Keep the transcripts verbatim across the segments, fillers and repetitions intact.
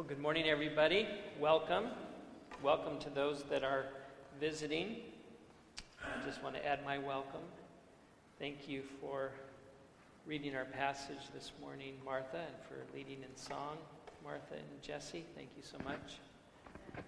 Well, good morning, everybody. Welcome. Welcome to those that are visiting. I just want to add my welcome. Thank you for reading our passage this morning, Martha, and for leading in song, Martha and Jesse. Thank you so much.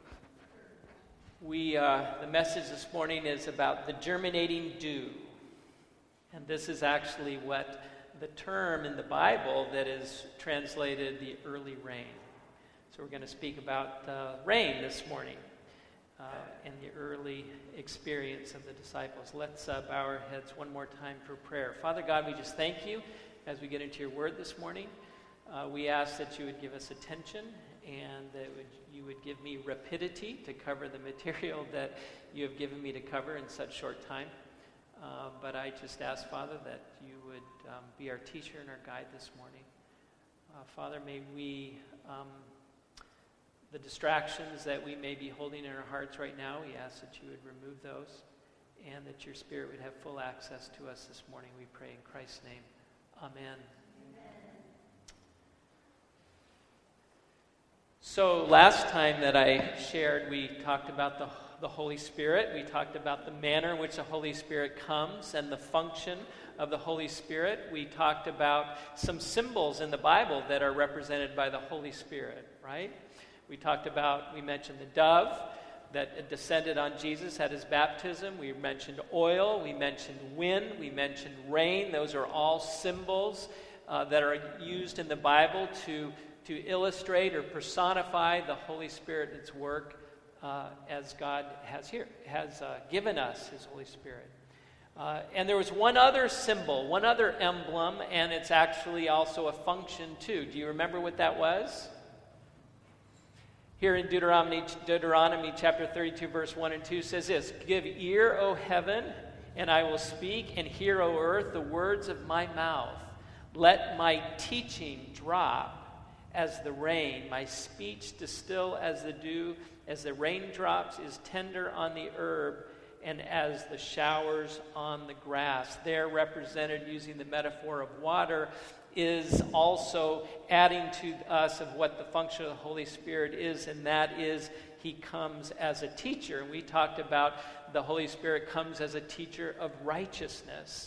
We, uh, the message this morning is about the germinating dew. And this is actually what the term in the Bible that is translated the early rain. So we're going to speak about uh, rain this morning uh, and the early experience of the disciples. Let's uh, bow our heads one more time for prayer. Father God, we just thank you as we get into your word this morning. Uh, we ask that you would give us attention and that would, you would give me rapidity to cover the material that you have given me to cover in such short time. Uh, but I just ask, Father, that you would um, be our teacher and our guide this morning. Uh, Father, may we... Um, The distractions that we may be holding in our hearts right now, we ask that you would remove those and that your Spirit would have full access to us this morning. We pray in Christ's name. Amen. Amen. So last time that I shared, we talked about the, the Holy Spirit. We talked about the manner in which the Holy Spirit comes and the function of the Holy Spirit. We talked about some symbols in the Bible that are represented by the Holy Spirit, right? We talked about, we mentioned the dove that descended on Jesus at his baptism. We mentioned oil. We mentioned wind. We mentioned rain. Those are all symbols uh, that are used in the Bible to, to illustrate or personify the Holy Spirit and its work uh, as God has here, has uh, given us his Holy Spirit. Uh, and there was one other symbol, one other emblem, and it's actually also a function too. Do you remember what that was? Here in Deuteronomy, Deuteronomy chapter thirty-two, verse one and two says this: "Give ear, O heaven, and I will speak, and hear, O earth, the words of my mouth. Let my teaching drop as the rain, my speech distill as the dew, as the raindrops is tender on the herb, and as the showers on the grass." There represented using the metaphor of water is also adding to us of what the function of the Holy Spirit is, and that is he comes as a teacher. And we talked about the Holy Spirit comes as a teacher of righteousness.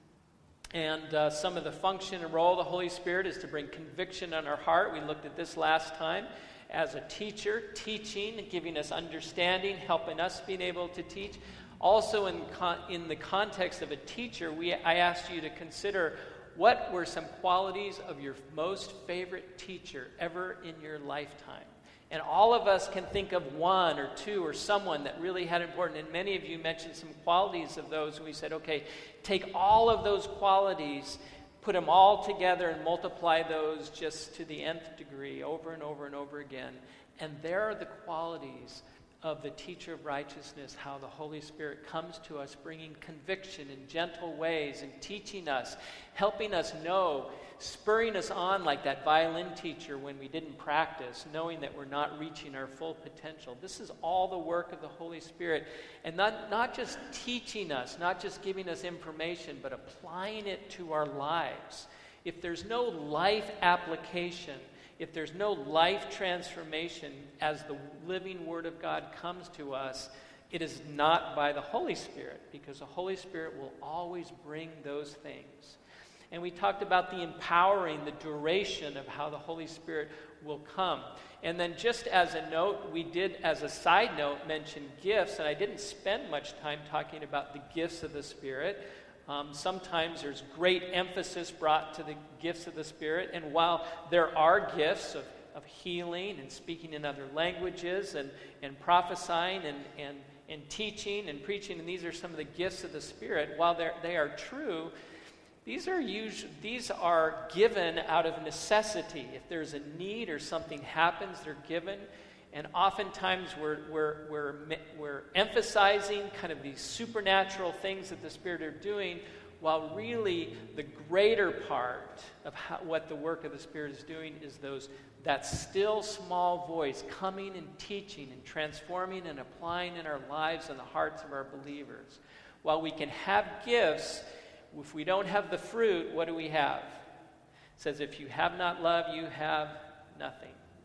And uh, some of the function and role of the Holy Spirit is to bring conviction on our heart. We looked at this last time as a teacher, teaching, giving us understanding, helping us being able to teach. Also in con- in the context of a teacher, we I asked you to consider what were some qualities of your most favorite teacher ever in your lifetime? And all of us can think of one or two or someone that really had important. And many of you mentioned some qualities of those. And we said, okay, take all of those qualities, put them all together and multiply those just to the nth degree over and over and over again. And there are the qualities of the teacher of righteousness, how the Holy Spirit comes to us, bringing conviction in gentle ways and teaching us, helping us know, spurring us on like that violin teacher when we didn't practice, knowing that we're not reaching our full potential. This is all the work of the Holy Spirit. And not, not just teaching us, not just giving us information, but applying it to our lives. If there's no life application, if there's no life transformation as the living Word of God comes to us, it is not by the Holy Spirit, because the Holy Spirit will always bring those things. And we talked about the empowering, the duration of how the Holy Spirit will come. And then just as a note, we did, as a side note, mention gifts, and I didn't spend much time talking about the gifts of the Spirit. Um, sometimes there's great emphasis brought to the gifts of the Spirit, and while there are gifts of, of healing and speaking in other languages and, and prophesying and, and, and teaching and preaching, and these are some of the gifts of the Spirit, while they are true, these are usually, these are given out of necessity. If there's a need or something happens, they're given. And oftentimes we're, we're, we're, we're emphasizing kind of these supernatural things that the Spirit are doing, while really the greater part of how, what the work of the Spirit is doing is those that still small voice coming and teaching and transforming and applying in our lives and the hearts of our believers. While we can have gifts, if we don't have the fruit, what do we have? It says, if you have not love, you have nothing.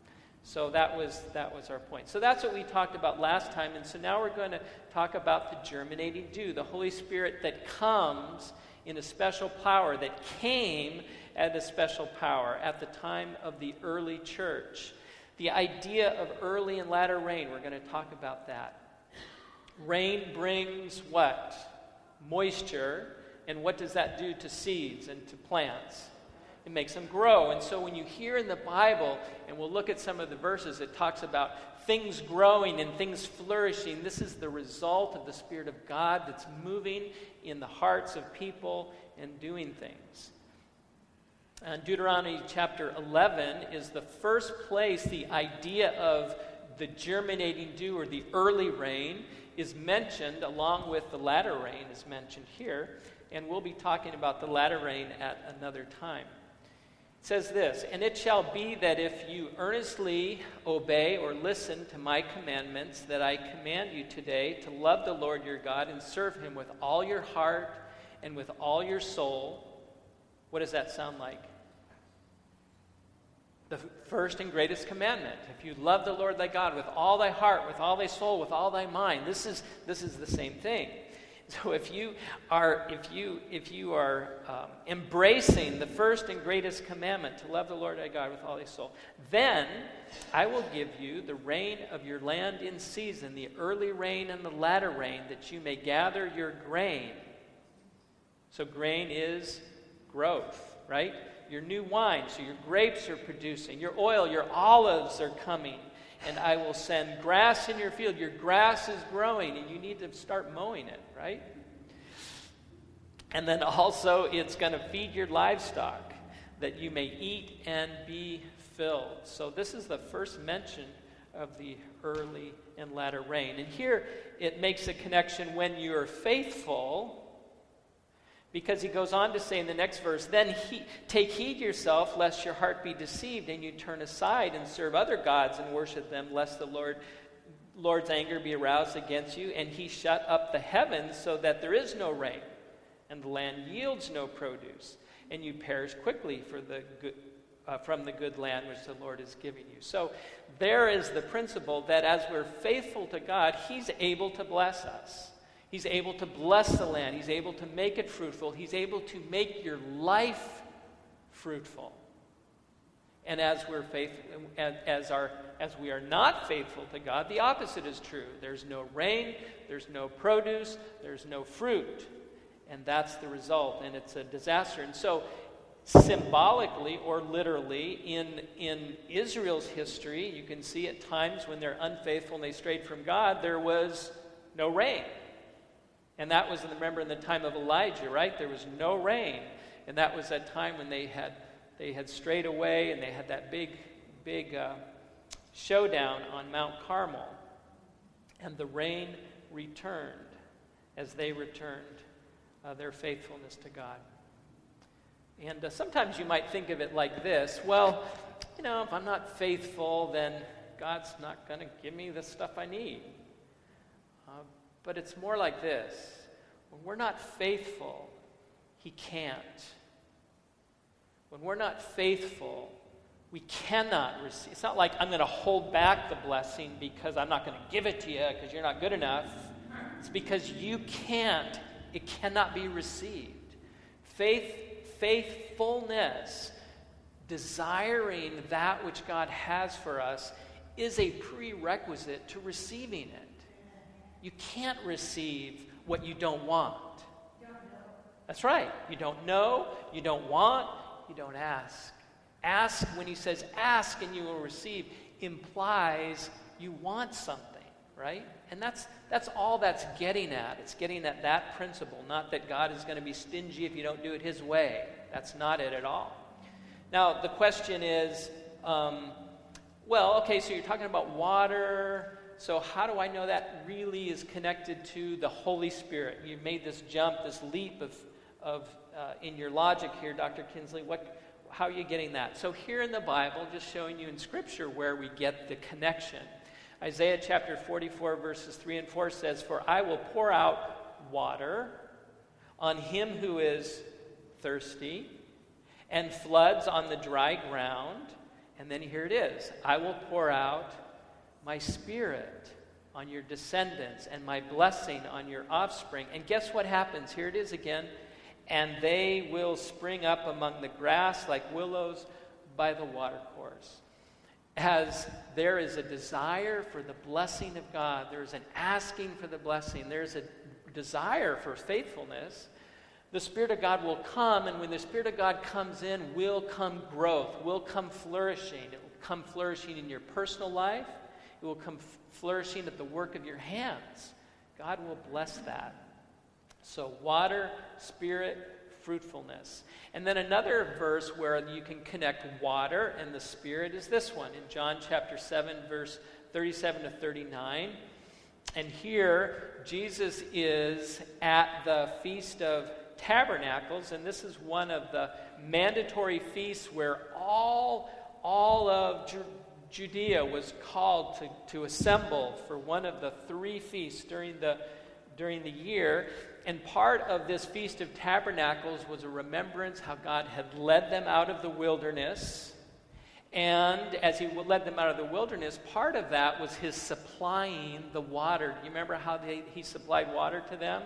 So that was that was our point. So that's what we talked about last time. And so now we're going to talk about the germinating dew, the Holy Spirit that comes in a special power, that came at a special power at the time of the early church. The idea of early and latter rain, we're going to talk about that. Rain brings what? Moisture. And what does that do to seeds and to plants? It makes them grow. And so when you hear in the Bible, and we'll look at some of the verses, it talks about things growing and things flourishing. This is the result of the Spirit of God that's moving in the hearts of people and doing things. And Deuteronomy chapter eleven is the first place the idea of the germinating dew or the early rain is mentioned, along with the latter rain is mentioned here. And we'll be talking about the latter rain at another time. It says this, "And it shall be that if you earnestly obey or listen to my commandments that I command you today, to love the Lord your God and serve him with all your heart and with all your soul." What does that sound like? The first and greatest commandment. If you love the Lord thy God with all thy heart, with all thy soul, with all thy mind, this is this is the same thing. So if you are if you if you are um, embracing the first and greatest commandment to love the Lord thy God with all thy soul, then I will give you the rain of your land in season, the early rain and the latter rain, that you may gather your grain. So grain is growth, right? Your new wine, so your grapes are producing, your oil, your olives are coming, and I will send grass in your field. Your grass is growing, and you need to start mowing it, right? And then also it's going to feed your livestock, that you may eat and be filled. So this is the first mention of the early and latter rain. And here it makes a connection when you're faithful, because he goes on to say in the next verse, "Then he, take heed yourself, lest your heart be deceived, and you turn aside and serve other gods and worship them, lest the Lord, Lord's anger be aroused against you, and he shut up the heavens so that there is no rain, and the land yields no produce, and you perish quickly for the good, uh, from the good land which the Lord is giving you." So there is the principle that as we're faithful to God, he's able to bless us. He's able to bless the land. He's able to make it fruitful. He's able to make your life fruitful. And as we're faithful, as, as our as we are not faithful to God, the opposite is true. There's no rain, there's no produce, there's no fruit. And that's the result, and it's a disaster. And so symbolically or literally in in Israel's history, you can see at times when they're unfaithful and they strayed from God, there was no rain. And that was, remember, in the time of Elijah, right? There was no rain. And that was that time when they had they had strayed away, and they had that big, big uh, showdown on Mount Carmel. And the rain returned as they returned uh, their faithfulness to God. And uh, sometimes you might think of it like this. Well, you know, if I'm not faithful, then God's not going to give me the stuff I need. Uh, But it's more like this. When we're not faithful, he can't. When we're not faithful, we cannot receive. It's not like I'm going to hold back the blessing because I'm not going to give it to you because you're not good enough. It's because you can't. It cannot be received. Faith, faithfulness, desiring that which God has for us, is a prerequisite to receiving it. You can't receive what you don't want. That's right. You don't know, you don't want, you don't ask. Ask, when he says ask and you will receive, implies you want something, right? And that's that's all that's getting at. It's getting at that principle, not that God is going to be stingy if you don't do it his way. That's not it at all. Now, the question is, um, well, okay, so you're talking about water. So how do I know that really is connected to the Holy Spirit? You've made this jump, this leap of, of uh, in your logic here, Doctor Kinsley. What, how are you getting that? So here in the Bible, just showing you in Scripture where we get the connection. Isaiah chapter forty-four, verses three and four says, "For I will pour out water on him who is thirsty, and floods on the dry ground. And then here it is. I will pour out my Spirit on your descendants and my blessing on your offspring. And guess what happens? Here it is again. And they will spring up among the grass like willows by the watercourse. As there is a desire for the blessing of God, there is an asking for the blessing, there's a desire for faithfulness, the Spirit of God will come, and when the Spirit of God comes in, will come growth, will come flourishing. It will come flourishing in your personal life. It will come f- flourishing at the work of your hands. God will bless that. So water, Spirit, fruitfulness. And then another verse where you can connect water and the Spirit is this one in John chapter seven, verse thirty-seven to thirty-nine. And here, Jesus is at the Feast of Tabernacles, and this is one of the mandatory feasts where all, all of Ju- Judea was called to, to assemble for one of the three feasts during the during the year. And part of this Feast of Tabernacles was a remembrance how God had led them out of the wilderness. And as he led them out of the wilderness, part of that was his supplying the water. Do you remember how they, he supplied water to them?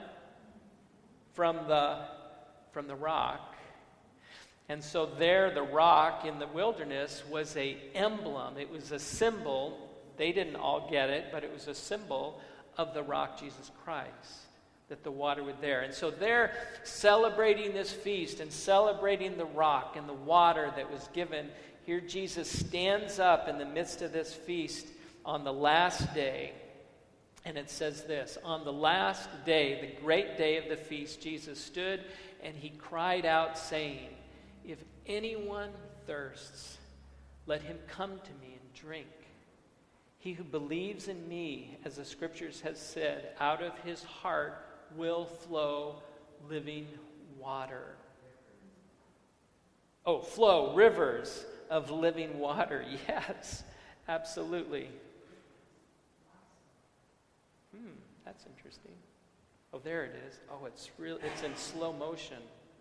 From the, from the rock. And so there, the rock in the wilderness was an emblem. It was a symbol. They didn't all get it, but it was a symbol of the rock, Jesus Christ, that the water was there. And so they're celebrating this feast and celebrating the rock and the water that was given. Here Jesus stands up in the midst of this feast on the last day. And it says this, on the last day, the great day of the feast, Jesus stood and he cried out saying, if anyone thirsts, let him come to me and drink. He who believes in me, as the scriptures has said, out of his heart will flow living water. Oh, flow rivers of living water. Yes, absolutely. Hmm, that's interesting. Oh, there it is. Oh, it's real. It's in slow motion.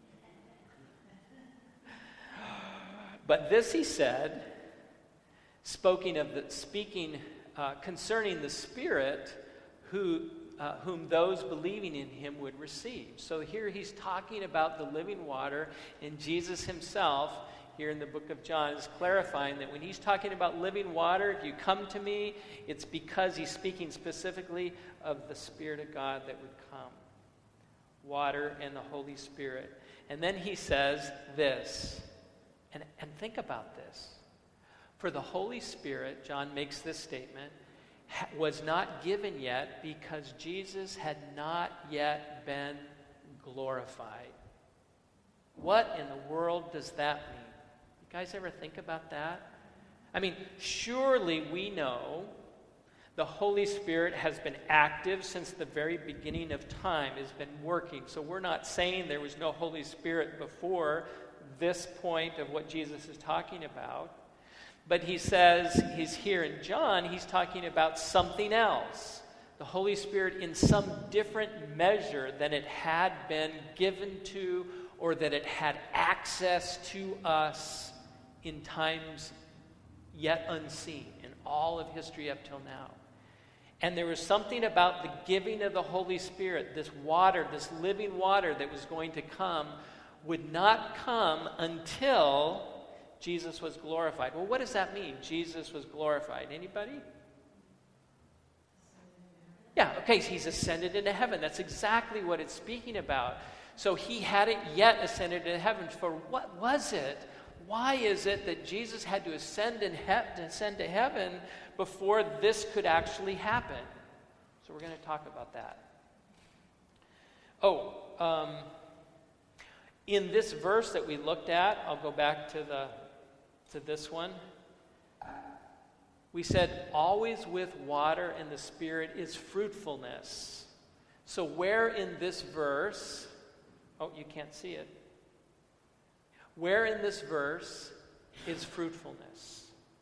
But this he said, speaking of the speaking uh, concerning the Spirit, who uh, whom those believing in him would receive. So here he's talking about the living water, and Jesus himself, here in the book of John, is clarifying that when he's talking about living water, if you come to me, it's because he's speaking specifically of the Spirit of God that would come. Water and the Holy Spirit. And then he says this, and, and think about this. For the Holy Spirit, John makes this statement, ha- was not given yet because Jesus had not yet been glorified. What in the world does that mean? You guys ever think about that? I mean, surely we know the Holy Spirit has been active since the very beginning of time, has been working. So we're not saying there was no Holy Spirit before this point of what Jesus is talking about. But he says, he's here in John, he's talking about something else. The Holy Spirit in some different measure than it had been given to or that it had access to us in times yet unseen in all of history up till now. And there was something about the giving of the Holy Spirit, this water, this living water that was going to come, would not come until Jesus was glorified. Well, what does that mean? Jesus was glorified. Anybody? Yeah, okay, he's ascended into heaven. That's exactly what it's speaking about. So he hadn't yet ascended into heaven. For what was it? Why is it that Jesus had to ascend, in he- ascend to heaven before this could actually happen? So we're going to talk about that. Oh, um, in this verse that we looked at, I'll go back to the to this one. We said, always with water and the Spirit is fruitfulness. So where in this verse, oh, you can't see it. Where in this verse is fruitfulness?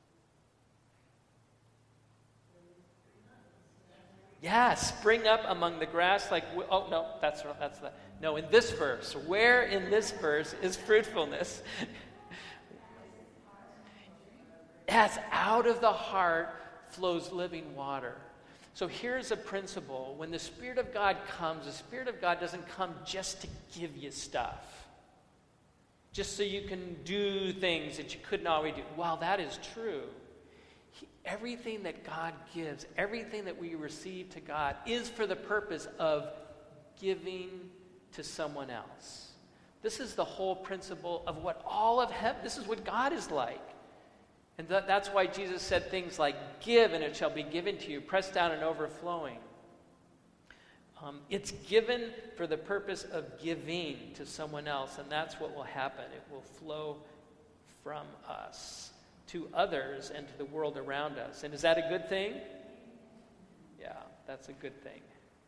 Yeah, spring up among the grass like, oh, no, that's, that's the, no, in this verse. Where in this verse is fruitfulness? Yes, out of the heart flows living water. So here's a principle. When the Spirit of God comes, the Spirit of God doesn't come just to give you stuff, just so you can do things that you couldn't always do. While that is true, he, everything that God gives, everything that we receive to God is for the purpose of giving to someone else. This is the whole principle of what all of heaven, this is what God is like. And th- that's why Jesus said things like, give and it shall be given to you, pressed down and overflowing. Um, it's given for the purpose of giving to someone else, and that's what will happen. It will flow from us to others and to the world around us. And is that a good thing? Yeah, that's a good thing.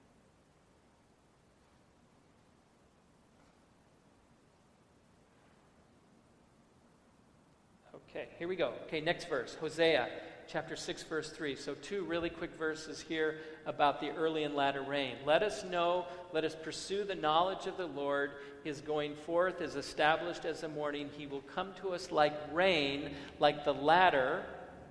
Okay, here we go. Okay, next verse, Hosea chapter six, verse three. So two really quick verses here about the early and latter rain. Let us know, let us pursue the knowledge of the Lord. His going forth is established as the morning. He will come to us like rain, like the latter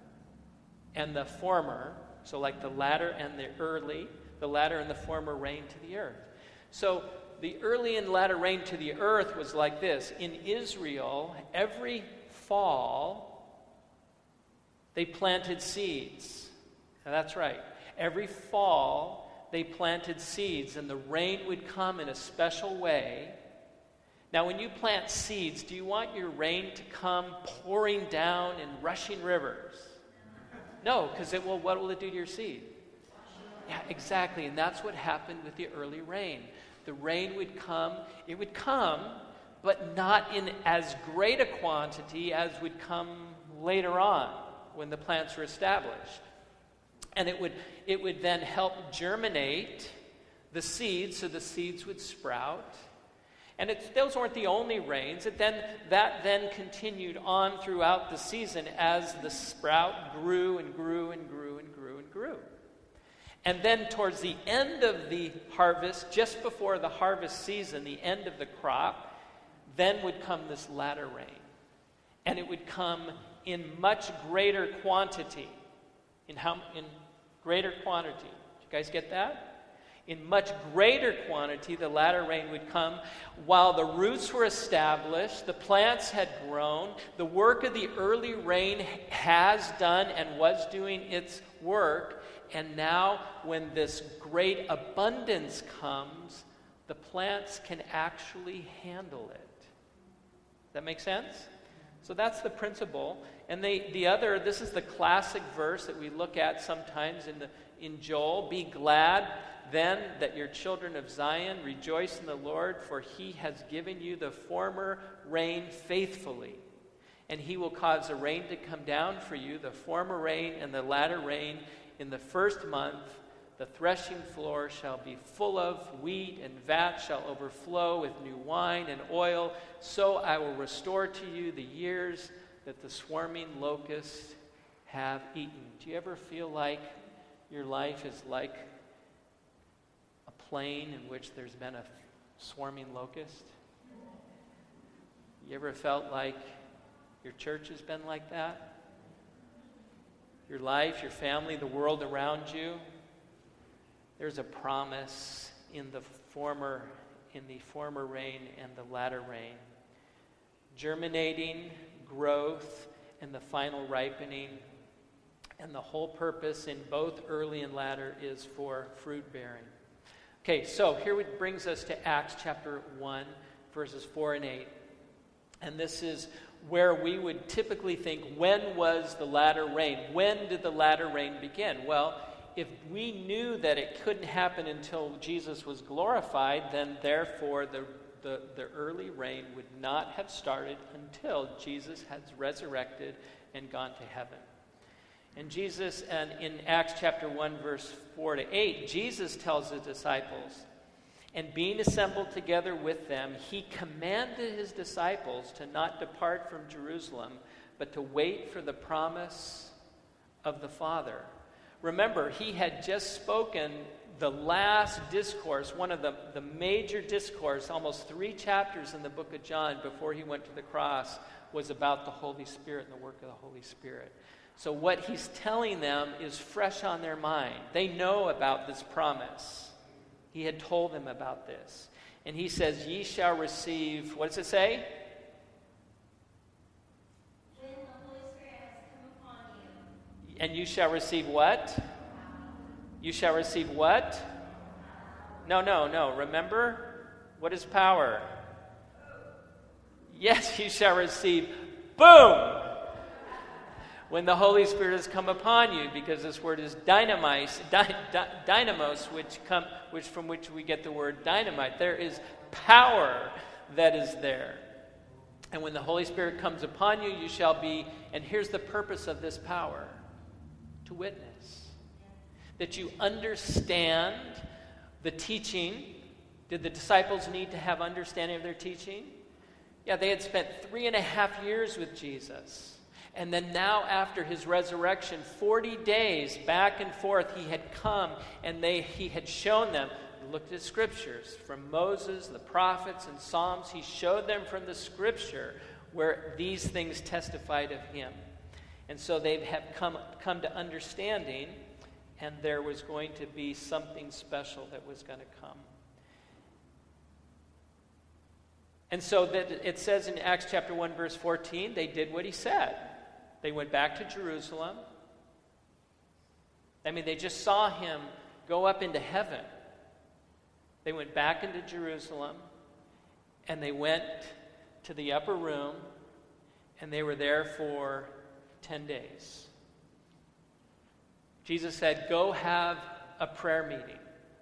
and the former. So like the latter and the early, the latter and the former rain to the earth. So the early and latter rain to the earth was like this. In Israel, every fall, they planted seeds. Now that's right. Every fall, they planted seeds, and the rain would come in a special way. Now, when you plant seeds, do you want your rain to come pouring down in rushing rivers? No, because it will. What will it do to your seed? Yeah, exactly. And that's what happened with the early rain. The rain would come. It would come, but not in as great a quantity as would come later on when the plants were established. And it would it would then help germinate the seeds, so the seeds would sprout. And it's, those weren't the only rains. It then that then continued on throughout the season as the sprout grew and grew and grew and grew and grew. And then towards the end of the harvest, just before the harvest season, the end of the crop, then would come this latter rain. And it would come in much greater quantity. In how in greater quantity. Did you guys get that? In much greater quantity, the latter rain would come while the roots were established, the plants had grown, the work of the early rain has done and was doing its work, and now when this great abundance comes, the plants can actually handle it. Does that make sense? So that's the principle. And they, the other, this is the classic verse that we look at sometimes in the in Joel. Be glad then that your children of Zion rejoice in the Lord, for he has given you the former rain faithfully. And he will cause the rain to come down for you, the former rain and the latter rain in the first month. The threshing floor shall be full of wheat, and vat shall overflow with new wine and oil. So I will restore to you the years that the swarming locusts have eaten. Do you ever feel like your life is like a plain in which there's been a swarming locust? You ever felt like your church has been like that? Your life, your family, the world around you? There's a promise in the former in the former rain and the latter rain. Germinating, growth, and the final ripening. And the whole purpose in both early and latter is for fruit bearing. Okay, so here it brings us to Acts chapter one, verses four and eight. And this is where we would typically think, when was the latter rain? When did the latter rain begin? Well, if we knew that it couldn't happen until Jesus was glorified, then therefore the, the, the early rain would not have started until Jesus has resurrected and gone to heaven. And Jesus, and in Acts chapter one, verse four to eight, Jesus tells his disciples, and being assembled together with them, he commanded his disciples to not depart from Jerusalem, but to wait for the promise of the Father. Remember, he had just spoken the last discourse, one of the, the major discourse, almost three chapters in the book of John before he went to the cross, was about the Holy Spirit and the work of the Holy Spirit. So what he's telling them is fresh on their mind. They know about this promise. He had told them about this. And he says, ye shall receive, what does it say? When the Holy Spirit has come upon you. And you shall receive what? You shall receive what? No, no, no. Remember? What is power? Yes, you shall receive, boom! When the Holy Spirit has come upon you, because this word is dynamite, dy, dy, dynamos, which come, which from which we get the word dynamite. There is power that is there. And when the Holy Spirit comes upon you, you shall be, and here's the purpose of this power, to witness. That you understand the teaching. Did the disciples need to have understanding of their teaching? Yeah, they had spent three and a half years with Jesus. And then now after his resurrection, forty days back and forth, he had come and they he had shown them, looked at scriptures from Moses, the prophets, and Psalms. He showed them from the scripture where these things testified of him. And so they have come, come to understanding, and there was going to be something special that was going to come. And so that it says in Acts chapter one, verse fourteen, they did what he said. They went back to Jerusalem. I mean, they just saw him go up into heaven. They went back into Jerusalem, and they went to the upper room, and they were there for ten days. Jesus said, go have a prayer meeting.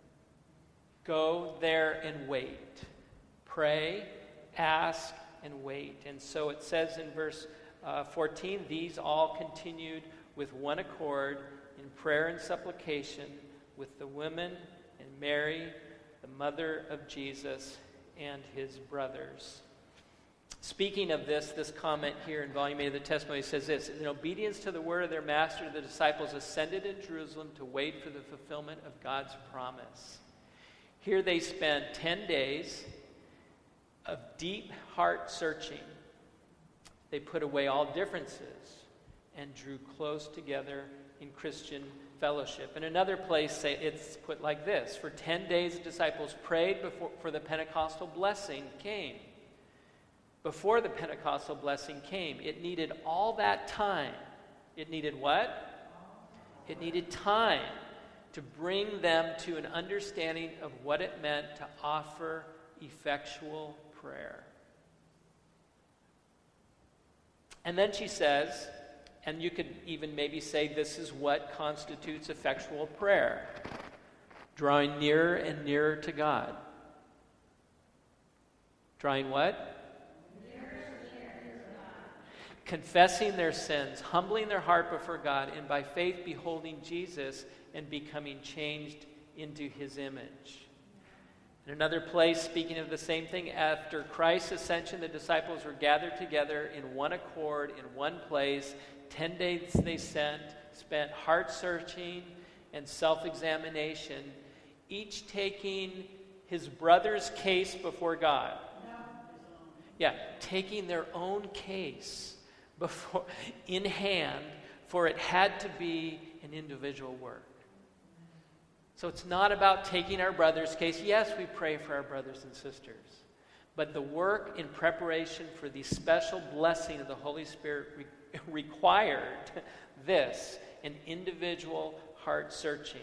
Go there and wait. Pray, ask, and wait. And so it says in verse uh, fourteen, these all continued with one accord in prayer and supplication with the women and Mary, the mother of Jesus, and his brothers. Speaking of this, this comment here in volume eight of the testimony says this: in obedience to the word of their master, the disciples ascended to Jerusalem to wait for the fulfillment of God's promise. Here they spent ten days of deep heart searching. They put away all differences and drew close together in Christian fellowship. In another place, say it's put like this: for ten days the disciples prayed before for the Pentecostal blessing came. Before the Pentecostal blessing came, it needed all that time. It needed what? It needed time to bring them to an understanding of what it meant to offer effectual prayer. And then she says, and you could even maybe say this is what constitutes effectual prayer: drawing nearer and nearer to God. Drawing what? Confessing their sins, humbling their heart before God, and by faith beholding Jesus and becoming changed into his image. In another place, speaking of the same thing, after Christ's ascension, the disciples were gathered together in one accord, in one place. Ten days they sent, spent heart-searching and self-examination, each taking his brother's case before God. Yeah, taking their own case before in hand, for it had to be an individual work. So it's not about taking our brother's case. Yes, we pray for our brothers and sisters, but the work in preparation for the special blessing of the Holy Spirit re- required this, an individual heart searching.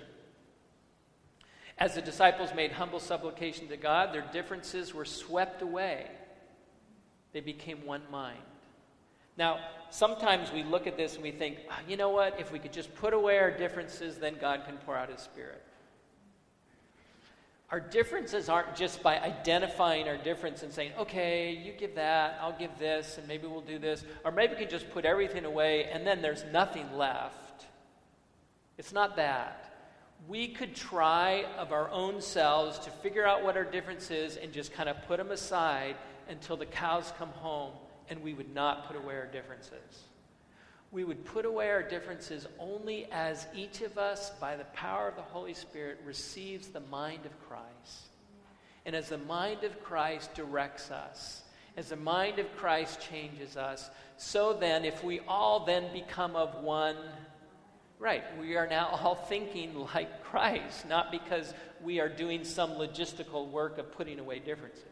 As the disciples made humble supplication to God, their differences were swept away. They became one mind. Now, sometimes we look at this and we think, oh, you know what, if we could just put away our differences, then God can pour out his Spirit. Our differences aren't just by identifying our difference and saying, okay, you give that, I'll give this, and maybe we'll do this. Or maybe we can just put everything away and then there's nothing left. It's not that. We could try of our own selves to figure out what our difference is and just kind of put them aside until the cows come home, and we would not put away our differences. We would put away our differences only as each of us, by the power of the Holy Spirit, receives the mind of Christ. And as the mind of Christ directs us, As the mind of Christ changes us, so then if we all then become of one, right, we are now all thinking like Christ, not because we are doing some logistical work of putting away differences.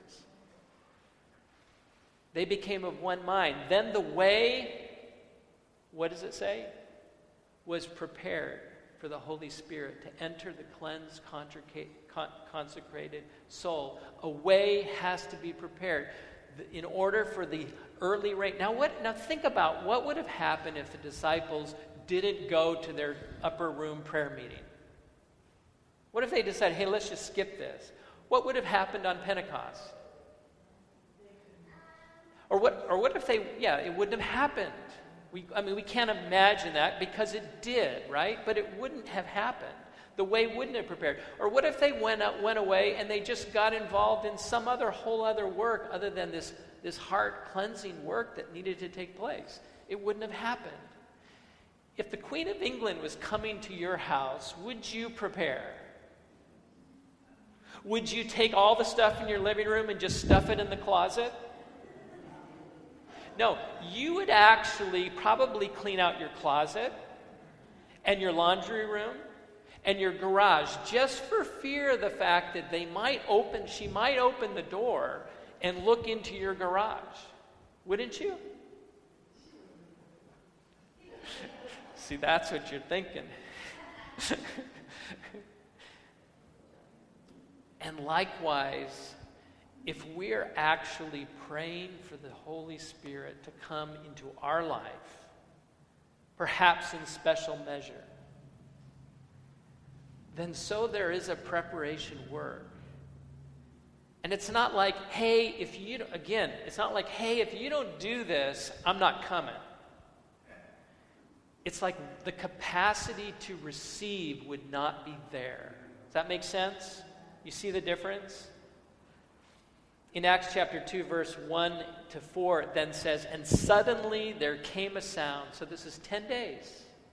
They became of one mind. Then the way, what does it say? Was prepared for the Holy Spirit to enter the cleansed, consecrated soul. A way has to be prepared in order for the early rain. Now, what? Now think about what would have happened if the disciples didn't go to their upper room prayer meeting. What if they decided, hey, let's just skip this? What would have happened on Pentecost? Or what? Or what if they? Yeah, it wouldn't have happened. We, I mean, we can't imagine that because it did, right? But it wouldn't have happened. The way wouldn't have prepared. Or what if they went out, went away and they just got involved in some other whole other work other than this, this heart cleansing work that needed to take place? It wouldn't have happened. If the Queen of England was coming to your house, would you prepare? Would you take all the stuff in your living room and just stuff it in the closet? No, you would actually probably clean out your closet and your laundry room and your garage just for fear of the fact that they might open, she might open the door and look into your garage. Wouldn't you? See, that's what you're thinking. And likewise, if we're actually praying for the Holy Spirit to come into our life, perhaps in special measure, then so there is a preparation work. And it's not like, hey, if you, again, it's not like, hey, if you don't do this, I'm not coming. It's like the capacity to receive would not be there. Does that make sense? You see the difference? In Acts chapter two, verse one to four, it then says, and suddenly there came a sound. So this is ten days.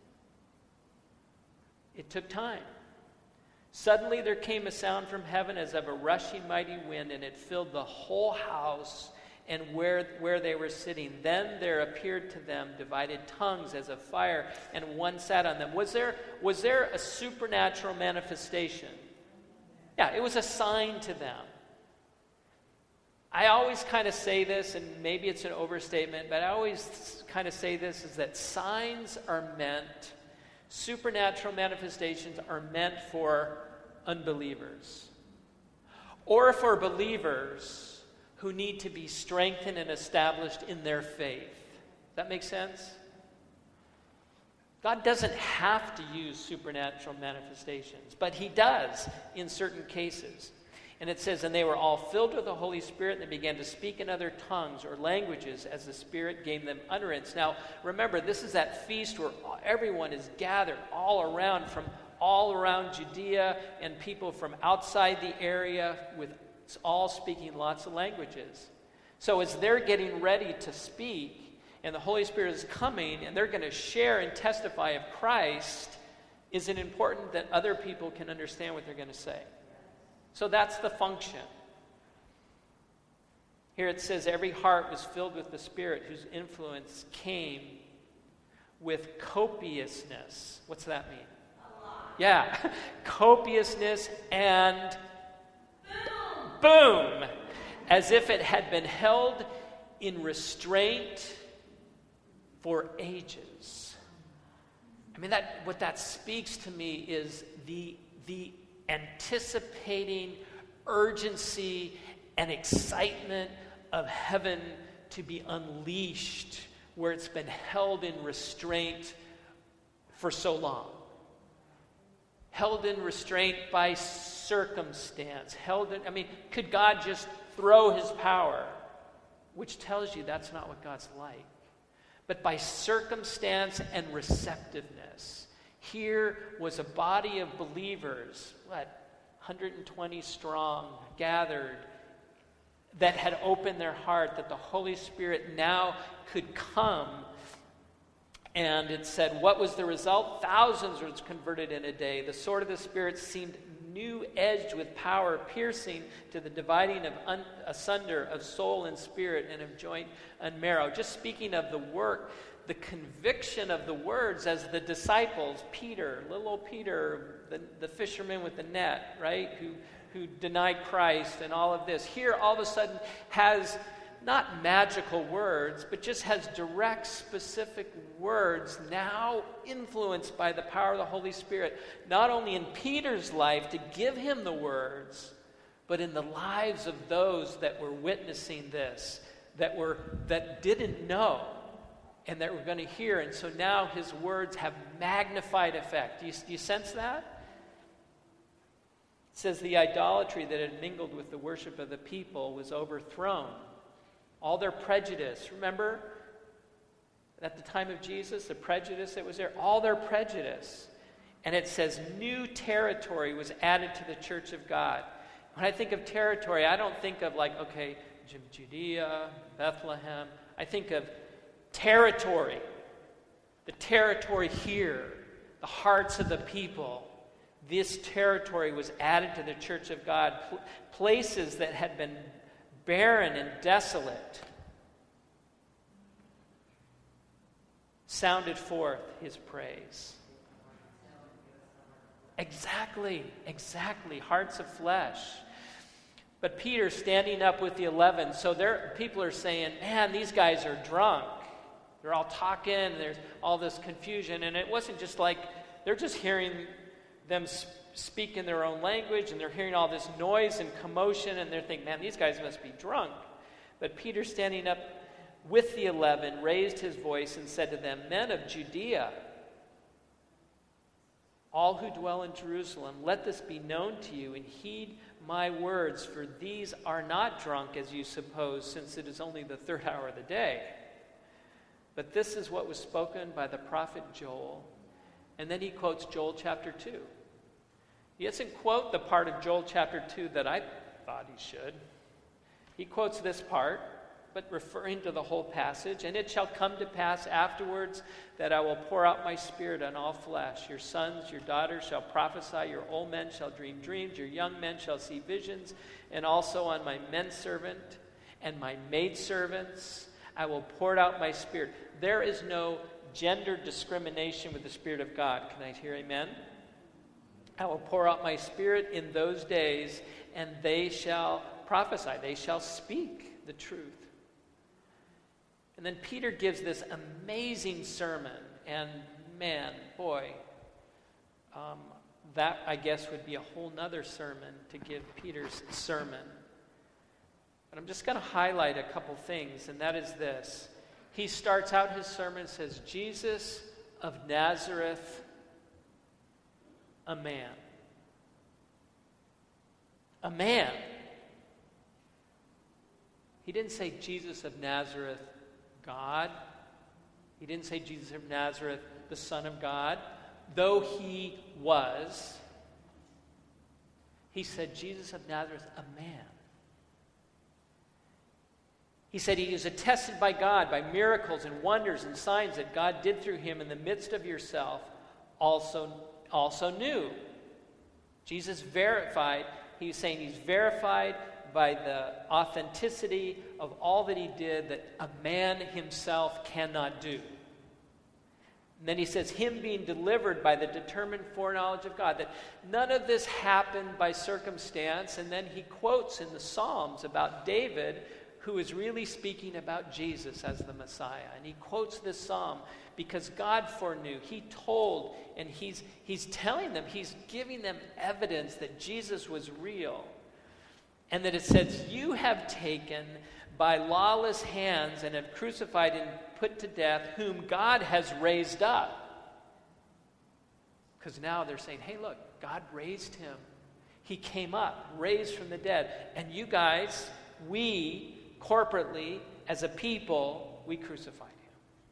It took time. Suddenly there came a sound from heaven as of a rushing mighty wind, and it filled the whole house and where, where they were sitting. Then there appeared to them divided tongues as of fire, and one sat on them. Was there, was there a supernatural manifestation? Yeah, it was a sign to them. I always kind of say this, and maybe it's an overstatement, but I always kind of say this, is that signs are meant, supernatural manifestations are meant for unbelievers. Or for believers who need to be strengthened and established in their faith. Does that make sense? God doesn't have to use supernatural manifestations, but he does in certain cases. And it says, and they were all filled with the Holy Spirit, and they began to speak in other tongues or languages as the Spirit gave them utterance. Now, remember, this is that feast where everyone is gathered all around, from all around Judea, and people from outside the area, with all speaking lots of languages. So as they're getting ready to speak, and the Holy Spirit is coming, and they're going to share and testify of Christ, is it important that other people can understand what they're going to say? So that's the function. Here it says, every heart was filled with the Spirit, whose influence came with copiousness. What's that mean? A lot. Yeah, copiousness and boom, boom, as if it had been held in restraint for ages. I mean, that what that speaks to me is the the anticipating urgency and excitement of heaven to be unleashed where it's been held in restraint for so long. Held in restraint by circumstance. Held in, I mean, could God just throw his power? Which tells you that's not what God's like. But by circumstance and receptiveness. Here was a body of believers, what, one hundred twenty strong, gathered, that had opened their heart, that the Holy Spirit now could come. And it said, what was the result? Thousands were converted in a day. The sword of the Spirit seemed new edged with power, piercing to the dividing of un, asunder of soul and spirit and of joint and marrow. Just speaking of the work, the conviction of the words as the disciples, Peter, little old Peter, the, the fisherman with the net, right, who, who denied Christ and all of this. Here, all of a sudden, has not magical words, but just has direct, specific words now influenced by the power of the Holy Spirit, not only in Peter's life to give him the words, but in the lives of those that were witnessing this, that were that didn't know, and that we're going to hear. And so now his words have magnified effect. Do you, do you sense that? It says the idolatry that had mingled with the worship of the people was overthrown. All their prejudice, remember? At the time of Jesus, the prejudice that was there, all their prejudice. And it says new territory was added to the church of God. When I think of territory, I don't think of like, okay, Judea, Bethlehem. I think of territory, the territory here, the hearts of the people. This territory was added to the church of God. Pl- places that had been barren and desolate sounded forth his praise. Exactly, exactly. Hearts of flesh. But Peter standing up with the eleven, so there, people are saying, man, these guys are drunk. They're all talking, and there's all this confusion. And it wasn't just like, they're just hearing them sp- speak in their own language, and they're hearing all this noise and commotion, and they're thinking, man, these guys must be drunk. But Peter, standing up with the eleven, raised his voice and said to them, men of Judea, all who dwell in Jerusalem, let this be known to you, and heed my words, for these are not drunk, as you suppose, since it is only the third hour of the day. But this is what was spoken by the prophet Joel. And then he quotes Joel chapter two. He doesn't quote the part of Joel chapter two that I thought he should. He quotes this part, but referring to the whole passage. And it shall come to pass afterwards that I will pour out my spirit on all flesh. Your sons, your daughters shall prophesy. Your old men shall dream dreams. Your young men shall see visions. And also on my menservant and my maidservants I will pour out my spirit. There is no gender discrimination with the Spirit of God. Can I hear amen? I will pour out my spirit in those days, and they shall prophesy. They shall speak the truth. And then Peter gives this amazing sermon. And man, boy, um, that I guess would be a whole nother sermon to give Peter's sermon. But I'm just going to highlight a couple things, and that is this. He starts out his sermon and says, Jesus of Nazareth, a man. A man. He didn't say Jesus of Nazareth, God. He didn't say Jesus of Nazareth, the Son of God, though he was. He said Jesus of Nazareth, a man. He said he is attested by God by miracles and wonders and signs that God did through him in the midst of yourself, also, also knew. Jesus verified, he's saying he's verified by the authenticity of all that he did that a man himself cannot do. And then he says, him being delivered by the determined foreknowledge of God, that none of this happened by circumstance. And then he quotes in the Psalms about David, who is really speaking about Jesus as the Messiah. And he quotes this psalm because God foreknew. He told, and he's, he's telling them, he's giving them evidence that Jesus was real. And that it says, you have taken by lawless hands and have crucified and put to death whom God has raised up. Because now they're saying, hey, look, God raised him. He came up, raised from the dead. And you guys, we, corporately, as a people, we crucified him.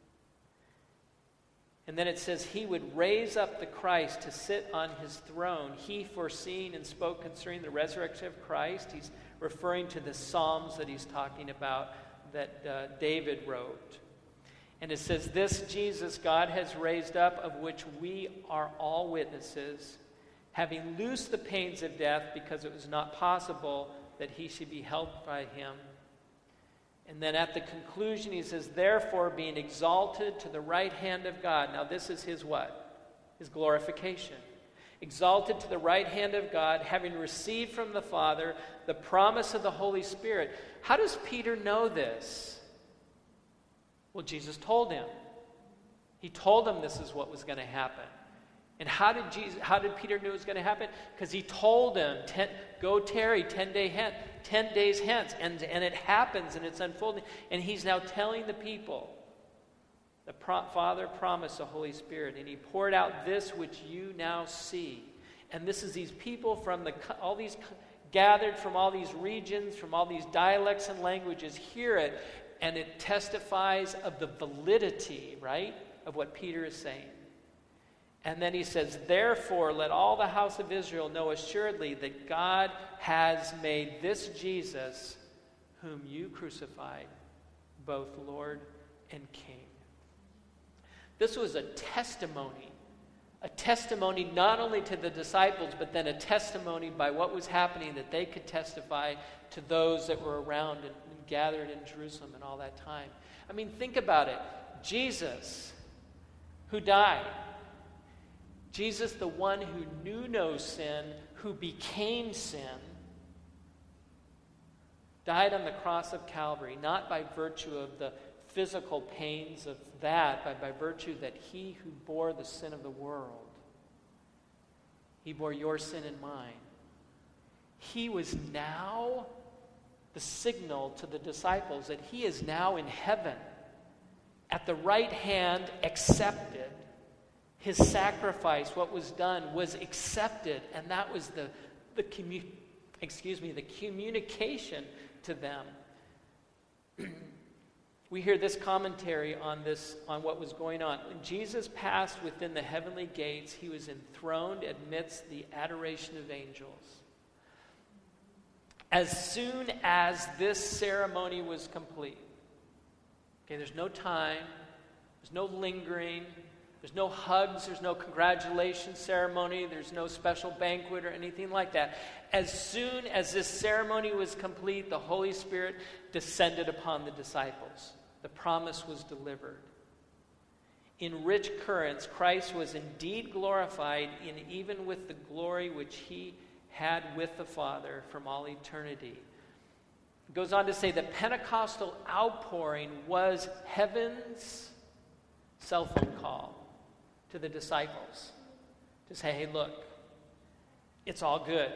And then it says he would raise up the Christ to sit on his throne. He foreseen and spoke concerning the resurrection of Christ. He's referring to the Psalms that he's talking about that uh, David wrote. And it says, this Jesus God has raised up, of which we are all witnesses, having loosed the pains of death, because it was not possible that he should be held by him. And then at the conclusion, he says, therefore, being exalted to the right hand of God. Now this is his what? His glorification. Exalted to the right hand of God, having received from the Father the promise of the Holy Spirit. How does Peter know this? Well, Jesus told him. He told him this is what was going to happen. And how did Jesus? How did Peter know it was going to happen? Because he told him, ten, "Go tarry ten day hen, ten days hence," and and it happens and it's unfolding. And he's now telling the people, the pro- Father promised the Holy Spirit, and he poured out this which you now see. And this is these people from the all these gathered from all these regions, from all these dialects and languages, hear it, and it testifies of the validity, right, of what Peter is saying. And then he says, therefore, let all the house of Israel know assuredly that God has made this Jesus, whom you crucified, both Lord and King. This was a testimony, a testimony not only to the disciples, but then a testimony by what was happening that they could testify to those that were around and, and gathered in Jerusalem and all that time. I mean, think about it. Jesus, who died, Jesus, the one who knew no sin, who became sin, died on the cross of Calvary, not by virtue of the physical pains of that, but by virtue that he who bore the sin of the world, he bore your sin and mine. He was now the signal to the disciples that he is now in heaven, at the right hand, accepted. His sacrifice, what was done, was accepted, and that was the the commu- excuse me, the communication to them. We hear this commentary on this, on what was going on. When Jesus passed within the heavenly gates, he was enthroned amidst the adoration of angels. As soon as this ceremony was complete, okay, there's no time, there's no lingering. There's no hugs, there's no congratulations ceremony, there's no special banquet or anything like that. As soon as this ceremony was complete, the Holy Spirit descended upon the disciples. The promise was delivered. In rich currents, Christ was indeed glorified, in even with the glory which he had with the Father from all eternity. It goes on to say that Pentecostal outpouring was heaven's cell phone call to the disciples to say, hey, look, it's all good.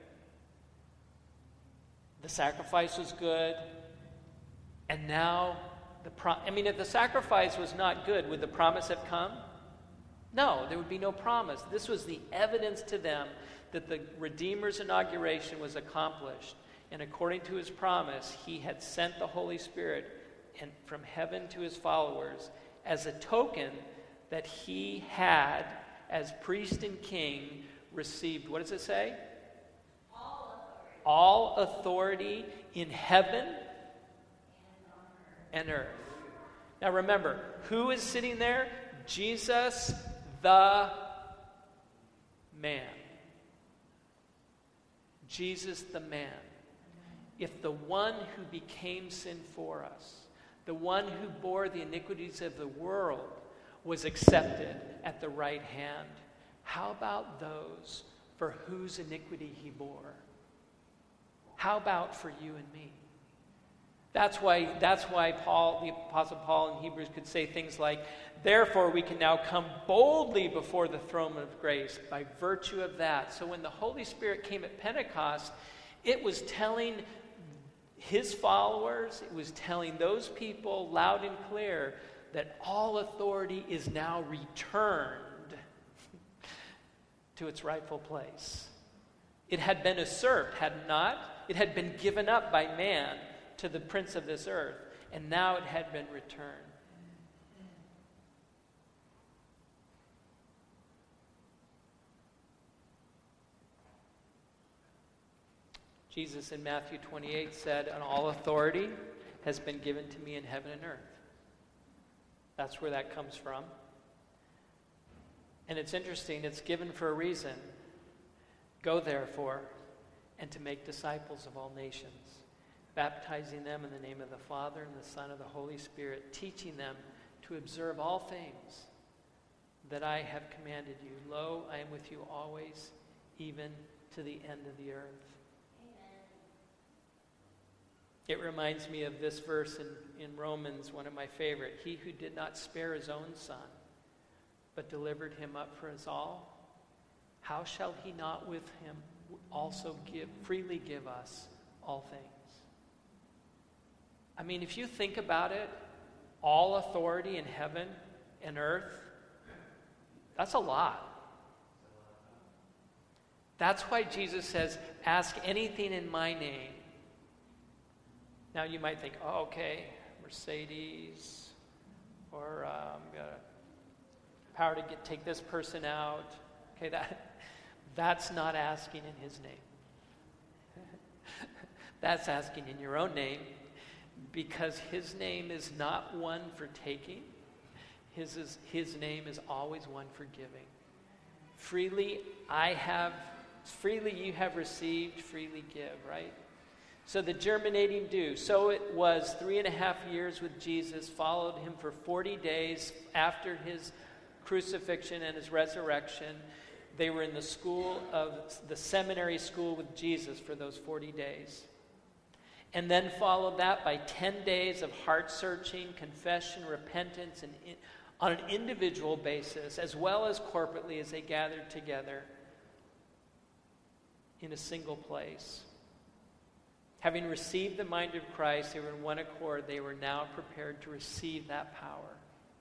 The sacrifice was good, and now the pro- I mean, if the sacrifice was not good, would the promise have come? No, there would be no promise. This was the evidence to them that the Redeemer's inauguration was accomplished, and according to his promise, he had sent the Holy Spirit and from heaven to his followers as a token that he had, as priest and king, received, what does it say? All authority, All authority in heaven and earth. Now remember, who is sitting there? Jesus the man. Jesus the man. If the one who became sin for us, the one who bore the iniquities of the world, was accepted at the right hand, how about those for whose iniquity he bore? How about for you and me? That's why, that's why Paul, the Apostle Paul in Hebrews could say things like, therefore we can now come boldly before the throne of grace by virtue of that. So when the Holy Spirit came at Pentecost, it was telling his followers, it was telling those people loud and clear that all authority is now returned to its rightful place. It had been usurped, had it not? It had been given up by man to the prince of this earth, and now it had been returned. Jesus in Matthew twenty-eight said, and all authority has been given to me in heaven and earth. That's where that comes from. And it's interesting, it's given for a reason. Go therefore, and to make disciples of all nations, baptizing them in the name of the Father and the Son and the Holy Spirit, teaching them to observe all things that I have commanded you. Lo, I am with you always, even to the end of the earth. Amen. It reminds me of this verse in, in Romans, one of my favorite. He who did not spare his own son, but delivered him up for us all, how shall he not with him also give freely give us all things? I mean, if you think about it, all authority in heaven and earth, that's a lot. That's why Jesus says, ask anything in my name. Now you might think, oh, okay, Mercedes, or um, got a power to get take this person out. Okay, that that's not asking in his name. That's asking in your own name, because his name is not one for taking. His, is, his name is always one for giving. Freely I have, freely you have received, freely give, right? So the germinating dew. So it was three and a half years with Jesus, followed him for forty days after his crucifixion and his resurrection. They were in the school of the seminary school with Jesus for those forty days. And then followed that by ten days of heart-searching, confession, repentance, and in, on an individual basis, as well as corporately as they gathered together in a single place. Having received the mind of Christ, they were in one accord. They were now prepared to receive that power.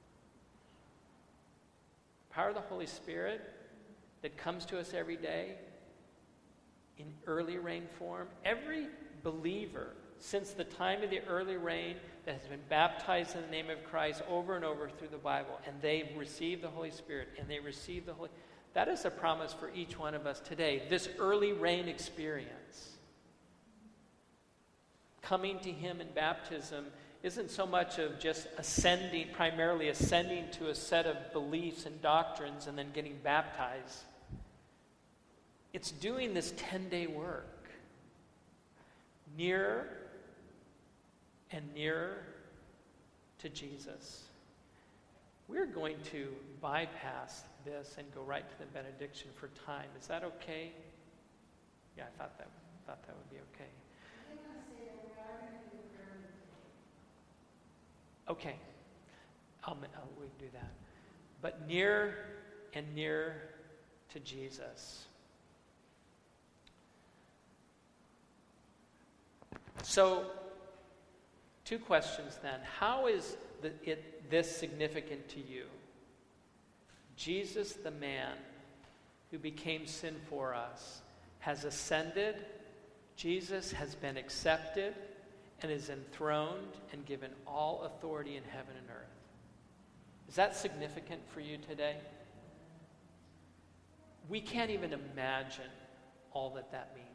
Power of the Holy Spirit that comes to us every day in early rain form. Every believer since the time of the early rain that has been baptized in the name of Christ over and over through the Bible, and they receive the Holy Spirit, and they receive the Holy... That is a promise for each one of us today. This early rain experience. Coming to him in baptism isn't so much of just ascending, primarily ascending to a set of beliefs and doctrines and then getting baptized. It's doing this ten-day work. Nearer and nearer to Jesus. We're going to bypass this and go right to the benediction for time. Is that okay? Yeah, I thought that thought that would be okay. Okay, I'll, I'll we can do that. But near and near to Jesus. So, two questions then. How is the, it, this significant to you? Jesus, the man who became sin for us, has ascended. Jesus has been accepted and is enthroned and given all authority in heaven and earth. Is that significant for you today? We can't even imagine all that that means.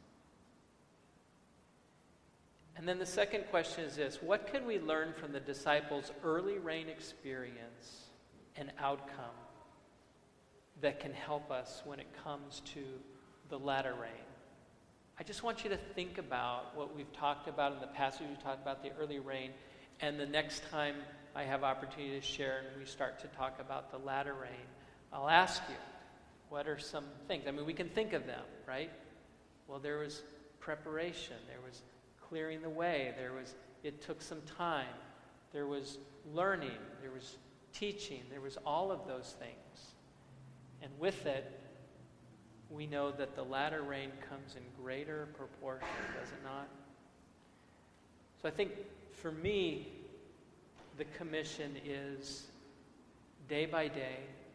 And then the second question is this: what can we learn from the disciples' early rain experience and outcome that can help us when it comes to the latter rain? I just want you to think about what we've talked about in the passage. We talked about the early rain, and the next time I have opportunity to share and we start to talk about the latter rain, I'll ask you, what are some things? I mean, we can think of them, right? Well, there was preparation. There was clearing the way. There was, it took some time. There was learning. There was teaching. There was all of those things. And with it, we know that the latter rain comes in greater proportion, does it not? So I think for me, the commission is day by day,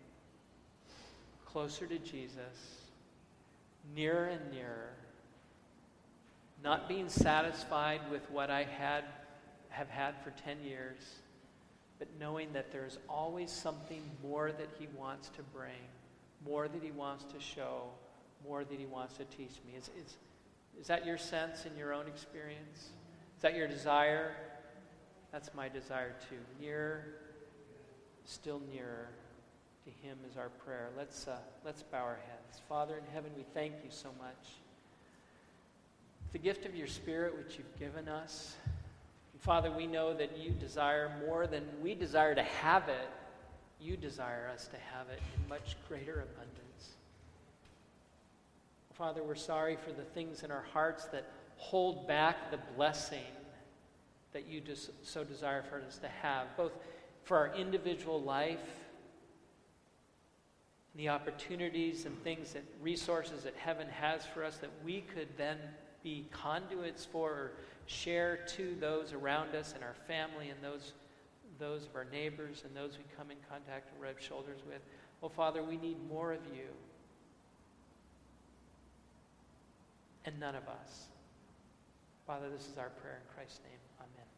closer to Jesus, nearer and nearer, not being satisfied with what I had have had for ten years, but knowing that there's always something more that he wants to bring, more that he wants to show, more that he wants to teach me. Is, is, is that your sense in your own experience? Is that your desire? That's my desire too. Nearer, still nearer to him is our prayer. Let's, uh, let's bow our heads. Father in heaven, we thank you so much. The gift of your Spirit which you've given us. Father, we know that you desire more than we desire to have it. You desire us to have it in much greater abundance. Father, we're sorry for the things in our hearts that hold back the blessing that you just so desire for us to have, both for our individual life, and the opportunities and things that resources that heaven has for us that we could then be conduits for or share to those around us and our family and those those of our neighbors and those we come in contact and rub shoulders with. Oh, Father, we need more of you and none of us. Father, this is our prayer in Christ's name. Amen.